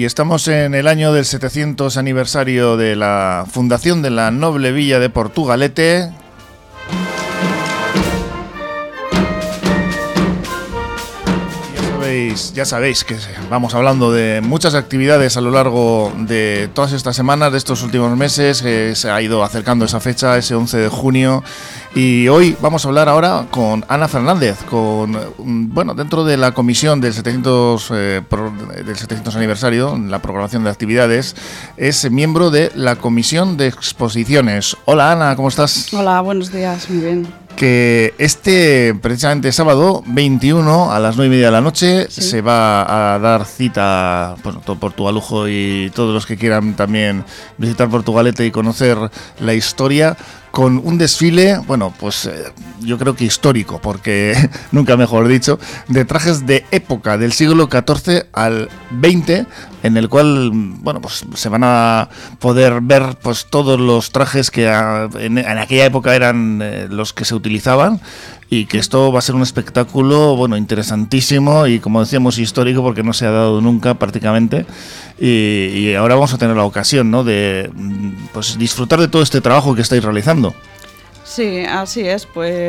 y estamos en el año del 700 aniversario de la fundación de la noble villa de Portugalete. Ya sabéis que vamos hablando de muchas actividades a lo largo de todas estas semanas, de estos últimos meses, que se ha ido acercando esa fecha, ese 11 de junio. Y hoy vamos a hablar ahora con Ana Fernández, dentro de la comisión del 700 aniversario, la programación de actividades, es miembro de la comisión de exposiciones. Hola Ana, ¿cómo estás? Hola, buenos días, muy bien. Que precisamente sábado 21 a las 9:30 de la noche se va a dar cita, todo Portugalujo y todos los que quieran también visitar Portugalete y conocer la historia, con un desfile, yo creo que histórico, porque nunca mejor dicho, de trajes de época del siglo XIV al XX, en el cual, se van a poder ver todos los trajes que en aquella época eran los que se utilizaban, y que esto va a ser un espectáculo, interesantísimo y, como decíamos, histórico, porque no se ha dado nunca prácticamente, y ahora vamos a tener la ocasión, ¿no?, de disfrutar de todo este trabajo que estáis realizando. Sí, así es,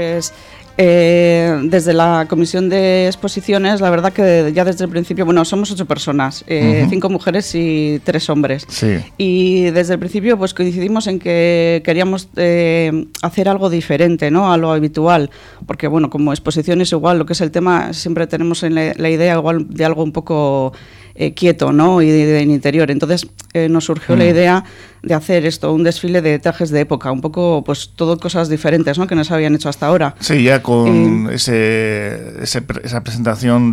desde la comisión de exposiciones, la verdad que ya desde el principio, somos 8 personas, 5 mujeres y 3 hombres. Sí. Y desde el principio coincidimos en que queríamos hacer algo diferente, ¿no?, a lo habitual, porque como exposiciones igual, lo que es el tema, siempre tenemos la idea igual de algo un poco quieto, ¿no?, y de interior. Entonces nos surgió la idea de hacer esto, un desfile de trajes de época, un poco todo cosas diferentes, ¿no?, que no se habían hecho hasta ahora. Sí, ya con esa presentación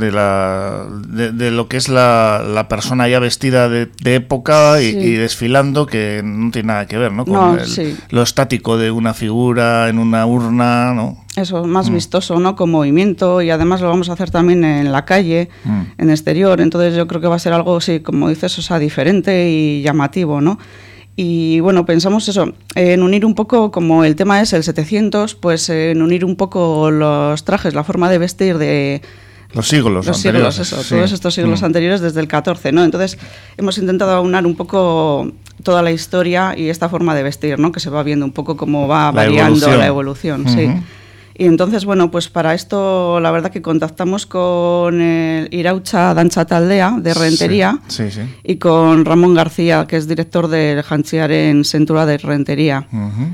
de lo que es la persona ya vestida de época y desfilando, que no tiene nada que ver, ¿no?, con lo estático de una figura en una urna, ¿no? Eso, más vistoso, ¿no?, con movimiento, y además lo vamos a hacer también en la calle, en exterior. Entonces yo creo que va a ser algo, como dices, diferente y llamativo, ¿no? Y pensamos eso, en unir un poco, como el tema es el 700, en unir un poco los trajes, la forma de vestir de los siglos anteriores. Todos estos siglos anteriores, desde el 14, ¿no? Entonces hemos intentado aunar un poco toda la historia y esta forma de vestir, ¿no?, que se va viendo un poco cómo va variando la evolución, sí. Y entonces, para esto, la verdad que contactamos con el Iraultza Dantza Taldea de Rentería, y con Ramón García, que es director del Jantziaren Zentroa de Rentería.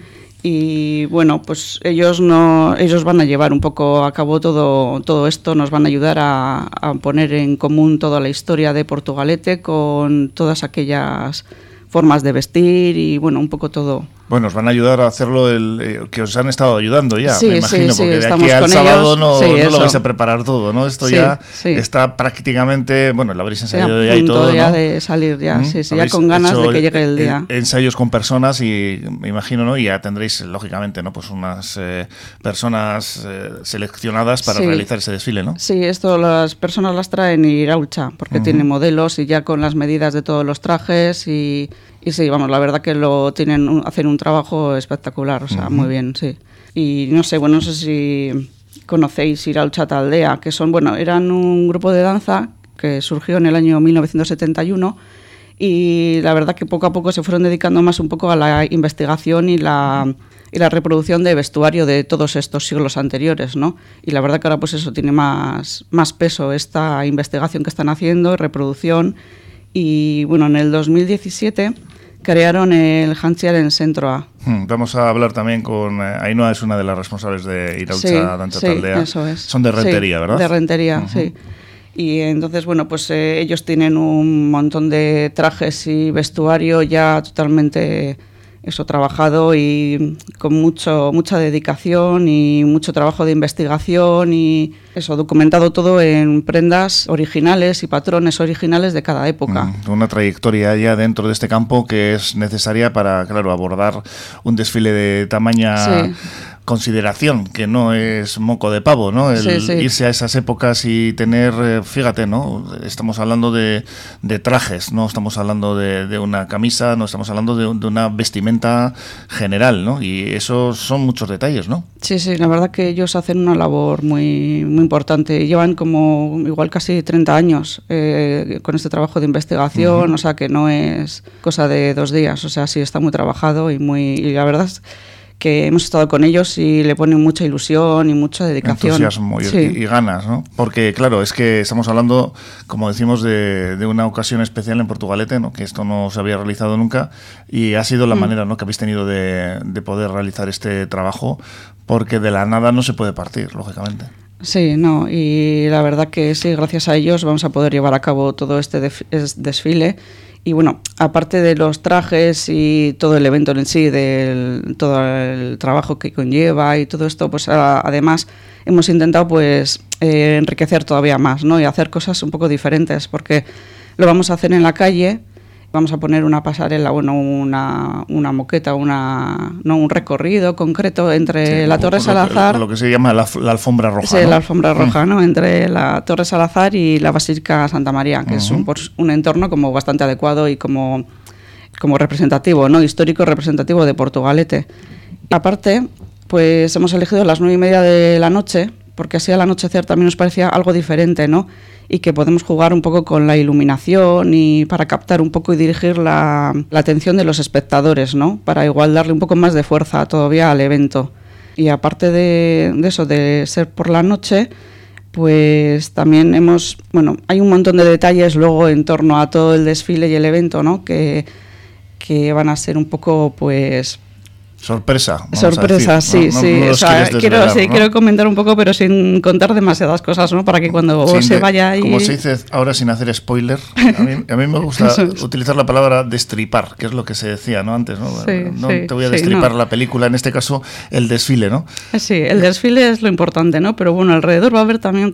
Y ellos van a llevar un poco a cabo todo esto, nos van a ayudar a poner en común toda la historia de Portugalete con todas aquellas formas de vestir y un poco todo. Os van a ayudar a hacerlo que os han estado ayudando ya, me imagino, porque de aquí al sábado no lo vais a preparar todo, ¿no? Esto ya está prácticamente, lo habréis ensayado ya y todo, ya ¿no? de salir ya, ya con ganas de que llegue el día. Ensayos con personas y me imagino, ¿no? Y ya tendréis, lógicamente, ¿no?, unas personas seleccionadas para realizar ese desfile, ¿no? Sí, esto las personas las traen Iraultza, porque tiene modelos y ya con las medidas de todos los trajes y sí, la verdad que hacen un trabajo espectacular, muy bien, sí. Y no sé si conocéis Iraultza Taldea, que eran un grupo de danza que surgió en el año 1971, y la verdad que poco a poco se fueron dedicando más un poco a la investigación y la reproducción de vestuario de todos estos siglos anteriores, ¿no? Y la verdad que ahora tiene más peso esta investigación que están haciendo, reproducción, y en el 2017 crearon el Jantziaren Zentroa. Vamos a hablar también con Ainhoa, es una de las responsables de Iraultza Dantza Taldea. Eso es. Son de Rentería, ¿verdad? De Rentería, sí. Y entonces, ellos tienen un montón de trajes y vestuario ya totalmente trabajado y con mucha dedicación y mucho trabajo de investigación y documentado todo en prendas originales y patrones originales de cada época. Una trayectoria ya dentro de este campo que es necesaria para, abordar un desfile de tamaña consideración, que no es moco de pavo, ¿no? Irse a esas épocas y tener, fíjate, ¿no? Estamos hablando de trajes, no estamos hablando de una camisa, no estamos hablando de una vestimenta general, ¿no? Y eso son muchos detalles, ¿no? Sí, la verdad que ellos hacen una labor muy, muy importante. Llevan como igual casi 30 años con este trabajo de investigación, o sea que no es cosa de 2 días, o sea, sí está muy trabajado y la verdad es que hemos estado con ellos y le ponen mucha ilusión y mucha dedicación. Entusiasmo y ganas, ¿no? Porque, claro, es que estamos hablando, como decimos, de una ocasión especial en Portugalete, ¿no? Que esto no se había realizado nunca y ha sido la manera, ¿no?, que habéis tenido de poder realizar este trabajo, porque de la nada no se puede partir, lógicamente. Sí, no, y la verdad que sí, gracias a ellos vamos a poder llevar a cabo todo este desfile. Y bueno, aparte de los trajes y todo el evento en sí, todo el trabajo que conlleva y todo esto, pues además hemos intentado pues enriquecer todavía más, ¿no? Y hacer cosas un poco diferentes, porque lo vamos a hacer en la calle. Vamos a poner una pasarela, bueno, una moqueta, un recorrido concreto entre la Torre Salazar... Lo que se llama la alfombra roja. Sí, ¿no? La alfombra roja, ¿no? Entre la Torre Salazar y la Basílica Santa María, que es un entorno como bastante adecuado y como representativo, ¿no? Histórico representativo de Portugalete. Aparte, pues hemos elegido las 9:30 de la noche, porque así al anochecer también nos parecía algo diferente, ¿no? Y que podemos jugar un poco con la iluminación y para captar un poco y dirigir la atención de los espectadores, ¿no? Para igual darle un poco más de fuerza todavía al evento. Y aparte de eso, de ser por la noche, pues también hay un montón de detalles luego en torno a todo el desfile y el evento, ¿no? Que van a ser un poco, pues... Sorpresa, sí. O sea, quiero comentar un poco, pero sin contar demasiadas cosas, ¿no? Para que cuando se vaya... Como se dice ahora sin hacer spoiler, a mí me gusta utilizar la palabra destripar, que es lo que se decía, ¿no? Antes, ¿no? No te voy a destripar la película, en este caso el desfile, ¿no? Sí, el desfile es lo importante, ¿no? Pero bueno, alrededor va a haber también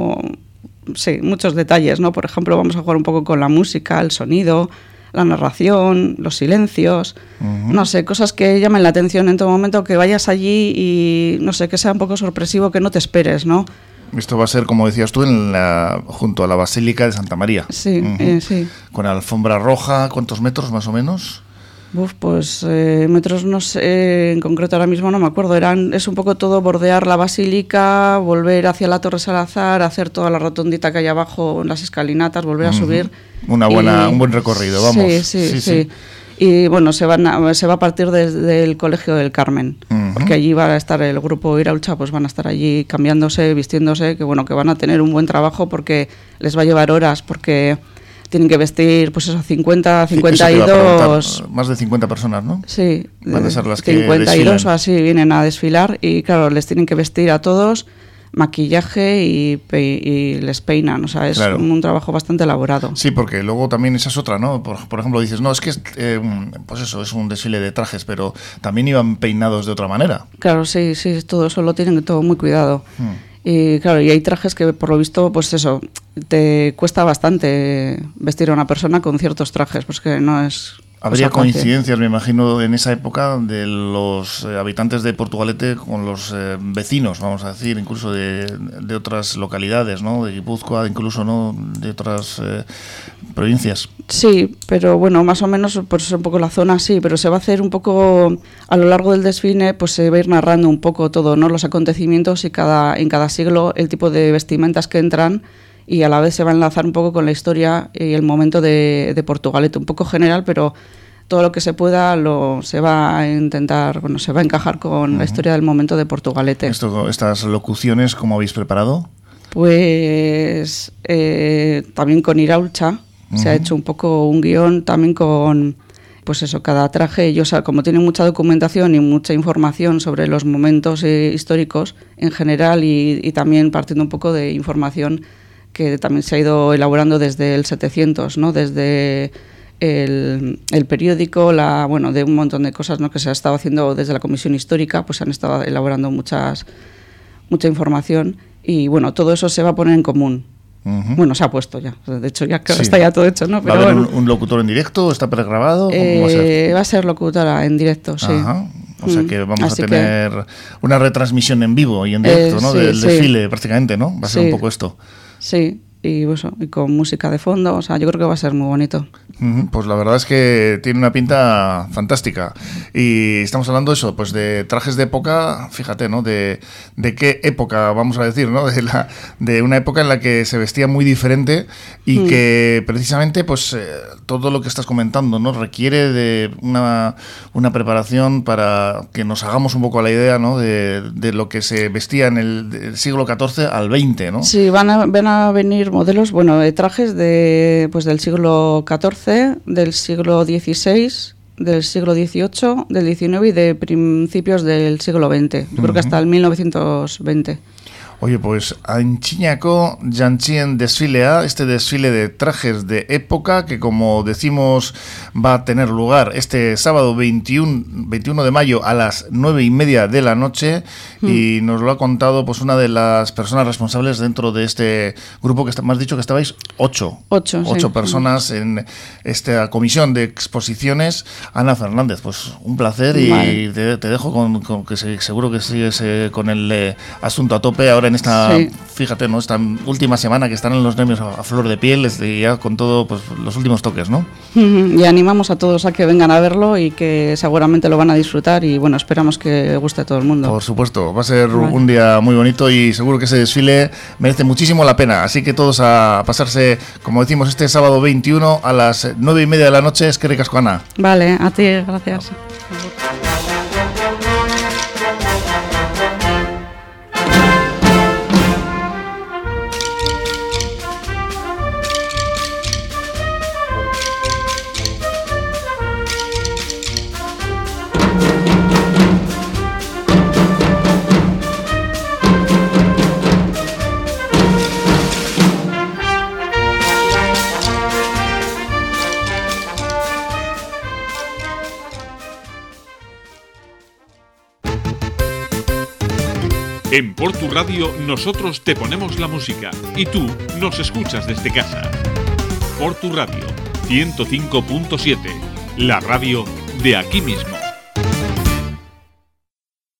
muchos detalles, ¿no? Por ejemplo, vamos a jugar un poco con la música, el sonido, la narración, los silencios, no sé, cosas que llamen la atención en todo momento, que vayas allí y, no sé, que sea un poco sorpresivo, que no te esperes, ¿no? Esto va a ser, como decías tú, junto a la Basílica de Santa María. Sí, sí. Con alfombra roja, ¿cuántos metros más o menos? Pues metros no sé, en concreto ahora mismo no me acuerdo. Es un poco todo bordear la basílica, volver hacia la Torre Salazar, hacer toda la rotondita que hay abajo en las escalinatas, volver a subir. Un buen recorrido, vamos. Sí. Y bueno, se va a partir desde el Colegio del Carmen, porque allí va a estar el grupo Iraultza, pues van a estar allí cambiándose, vistiéndose, que van a tener un buen trabajo porque les va a llevar horas, porque... Tienen que vestir, pues eso, 52... Más de 50 personas, ¿no? Sí. Van a ser las que 52 o así vienen a desfilar y, claro, les tienen que vestir a todos, maquillaje y les peinan. O sea, es un trabajo bastante elaborado. Sí, porque luego también esa es otra, ¿no? Por ejemplo, dices, no, es que pues eso, es un desfile de trajes, pero también iban peinados de otra manera. Claro, sí, todo eso lo tienen todo muy cuidado. Y claro, y hay trajes que por lo visto, pues eso, te cuesta bastante vestir a una persona con ciertos trajes, pues que no es... Habría coincidencias, me imagino, en esa época de los habitantes de Portugalete con los vecinos, vamos a decir, incluso de otras localidades, ¿no? De Guipúzcoa, incluso, ¿no? De otras provincias. Sí, pero bueno, más o menos, pues un poco la zona sí, pero se va a hacer un poco, a lo largo del desfile, pues se va a ir narrando un poco todo, ¿no? Los acontecimientos y en cada siglo el tipo de vestimentas que entran, y a la vez se va a enlazar un poco con la historia y el momento de Portugalete, un poco general, pero todo lo que se pueda se va a intentar, se va a encajar con la historia del momento de Portugalete. ¿Estas locuciones cómo habéis preparado? Pues también con Iraultza se ha hecho un poco un guión, también con, pues eso, cada traje, ellos como tienen mucha documentación y mucha información sobre los momentos históricos en general y también partiendo un poco de información que también se ha ido elaborando desde el 700, ¿no? Desde el periódico, de un montón de cosas, ¿no? Que se ha estado haciendo desde la Comisión Histórica, pues han estado elaborando mucha información y bueno, todo eso se va a poner en común. Bueno, se ha puesto ya, de hecho ya está ya todo hecho, ¿no? Pero ¿va a haber un locutor en directo? ¿Está pregrabado? ¿Cómo va a ser? Va a ser locutora en directo, sí. Ajá. O sea que vamos a tener una retransmisión en vivo y en directo, ¿no? Del desfile prácticamente, ¿no? Va a ser un poco esto. Sí. Y con música de fondo, o sea, yo creo que va a ser muy bonito. Pues la verdad es que tiene una pinta fantástica. Y estamos hablando eso, pues de trajes de época, fíjate, ¿no? De qué época, vamos a decir, ¿no? De una época en la que se vestía muy diferente y que precisamente, pues todo lo que estás comentando, ¿no? Requiere de una preparación para que nos hagamos un poco a la idea, ¿no? De lo que se vestía en el siglo XIV al XX, ¿no? Sí, van a venir modelos, de trajes del siglo XIV, del siglo XVI, del siglo XVIII, del XIX y de principios del siglo XX. Yo creo que hasta el 1920. Oye, pues antzinako jantzien desfilea, este desfile de trajes de época que, como decimos, va a tener lugar este sábado 21 de mayo a las 9:30 de la noche y nos lo ha contado pues una de las personas responsables dentro de este grupo que me has dicho que estabais 8 personas en esta comisión de exposiciones. Ana Fernández, pues un placer y te dejo con que seguro que sigues con el asunto a tope ahora en esta, fíjate, ¿no? Esta última semana que están en los nervios a flor de piel, ya con todo, pues los últimos toques, ¿no? Y animamos a todos a que vengan a verlo y que seguramente lo van a disfrutar y bueno, esperamos que guste a todo el mundo. Por supuesto, va a ser un día muy bonito y seguro que ese desfile merece muchísimo la pena, así que todos a pasarse, como decimos, este sábado 21 a las 9:30 de la noche. Es que ricasco, Ana. Vale, a ti, gracias. En Portu Radio nosotros te ponemos la música y tú nos escuchas desde casa. Portu Radio 105.7, la radio de aquí mismo.